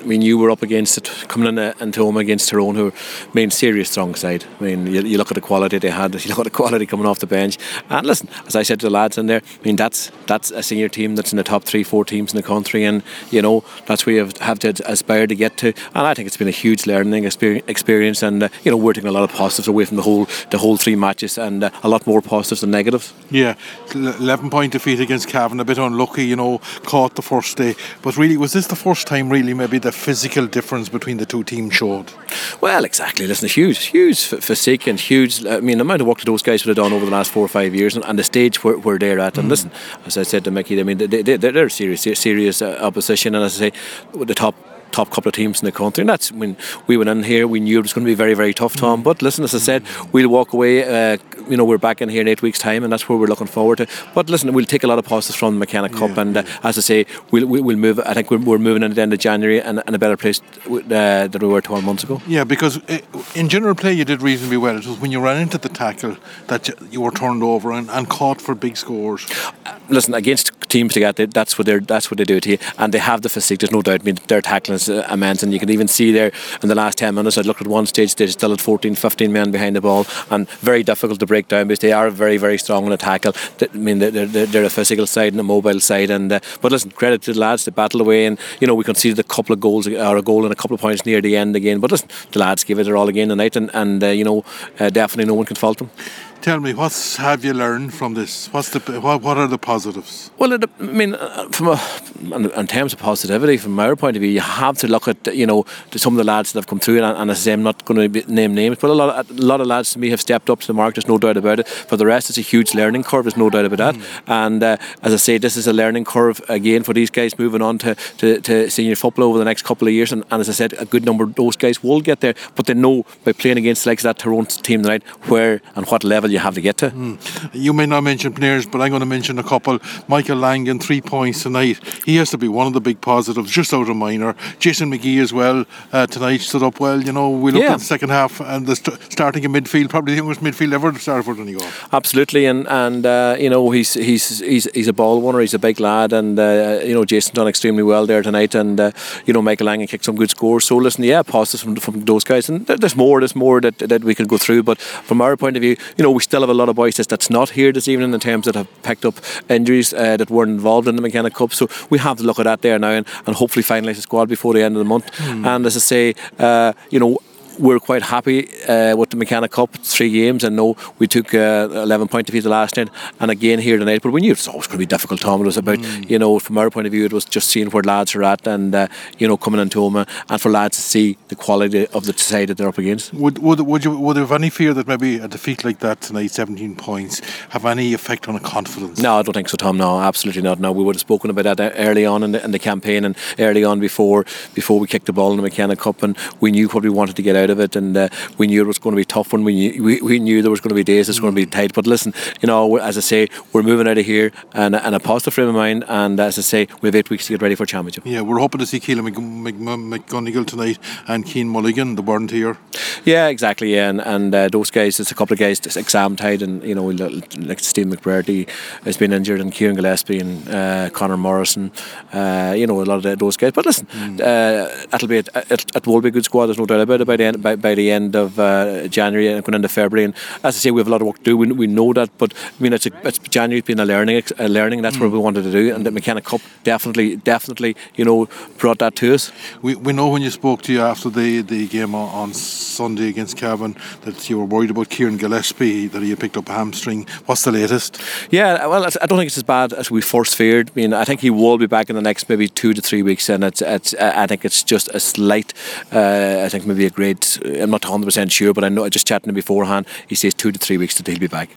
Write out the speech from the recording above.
I mean, you were up against it coming into home against Tyrone, who are serious strong side. I mean, you look at the quality they had, you look at the quality coming off the bench, and listen, as I said to the lads in there, I mean, that's a senior team that's in the top 3-4 teams in the country, and that's where you have to aspire to get to. And I think it's been a huge learning experience, and we're taking a lot of positives away from the whole 3 matches, and a lot more positives than negatives. Yeah, 11-point defeat against Cavan, a bit unlucky, caught the first day, but really, was this the first time really maybe the physical difference between the two teams showed? Well, exactly. Listen, huge physique and huge. I mean, the amount of work that those guys would have done over the last 4 or 5 years, and the stage where they're at. And listen, as I said to Mickey, I mean, they're serious opposition, and as I say, with the top couple of teams in the country, and that's when we went in here. We knew it was going to be very, very tough, Tom. But listen, as I said, we'll walk away. We're back in here in 8 weeks' time, and that's where we're looking forward to. But listen, we'll take a lot of positives from the McKenna Cup, and as I say, we'll move. I think we're moving into the end of January and a better place than we were 12 months ago. Yeah, because in general play you did reasonably well. It was when you ran into the tackle that you were turned over and caught for big scores. Listen, against teams like that, that's what they do to you, and they have the physique. There's no doubt. I mean, their tackling is immense, and you can even see there in the last 10 minutes. I looked at one stage, they still had 14-15 men behind the ball, and very difficult to break down because they are very, very strong on a tackle. I mean, they're a physical side and a mobile side, and but listen, credit to the lads, they battle away, and we conceded a couple of goals, or a goal and a couple of points near the end again. But listen, the lads give it their all again tonight, and definitely no one can fault them. Tell me, what have you learned from this? What are the positives? Well, I mean, in terms of positivity, from our point of view, you have to look at some of the lads that have come through, and as I say, I'm not going to name names, but a lot of lads to me have stepped up to the mark. There's no doubt about it. For the rest, it's a huge learning curve. There's no doubt about that. And as I say, this is a learning curve again for these guys moving on to senior football over the next couple of years. And as I said, a good number of those guys will get there, but they know by playing against like that Tyrone team tonight where and what level you have to get to. You may not mention players, but I'm going to mention a couple. Michael Langan, 3 points tonight. He has to be one of the big positives, just out of minor. Jason McGee as well tonight stood up well. We looked at the second half and the starting in midfield, probably the youngest midfield ever to start for Donegal. Absolutely, and he's a ball winner. He's a big lad, and Jason done extremely well there tonight, and Michael Langan kicked some good scores. So listen, positives from those guys, and there's more that we can go through. But from our point of view, we still have a lot of boys that's not here this evening in terms that have picked up injuries that weren't involved in the McKenna Cup. So we have to look at that there now and hopefully finalise the squad before the end of the month. And as I say, we're quite happy with the McKenna Cup, 3 games, and we took 11-point defeat the last night, and again here tonight. But we knew it was always going to be difficult, Tom. It was about, from our point of view, it was just seeing where lads are at, and coming into home, and for lads to see the quality of the side that they're up against. Would you have any fear that maybe a defeat like that tonight, 17 points, have any effect on the confidence? No, I don't think so, Tom. No, absolutely not. No, we would have spoken about that early on in the campaign, and early on before we kicked the ball in the McKenna Cup, and we knew what we wanted to get out of it, and we knew it was going to be tough when we knew there was going to be days it's going to be tight. But listen, as I say, we're moving out of here and a positive frame of mind, and as I say, we have 8 weeks to get ready for championship. Yeah, we're hoping to see Keelan McGonigal tonight and Cian Mulligan, the weren't here. Yeah, exactly. Yeah, and those guys, there's a couple of guys that's exam tied, and like Steve McBurdy has been injured, and Kieran Gillespie and Conor Morrison, a lot of those guys. But listen, it will be a good squad. There's no doubt about it by the end of January and going into February. And as I say, we have a lot of work to do. We know that, but I mean, it's January's been a learning. That's what we wanted to do, and the McKenna Cup definitely, brought that to us. We know when you spoke to you after the game on Sunday against Cavan that you were worried about Kieran Gillespie, that he had picked up a hamstring. What's the latest? Yeah, well, I don't think it's as bad as we first feared. I mean, I think he will be back in the next maybe 2 to 3 weeks, and I think it's just a slight. I think maybe a grade. I'm not 100% sure, but I know, just chatting to him beforehand, he says 2 to 3 weeks that he'll be back.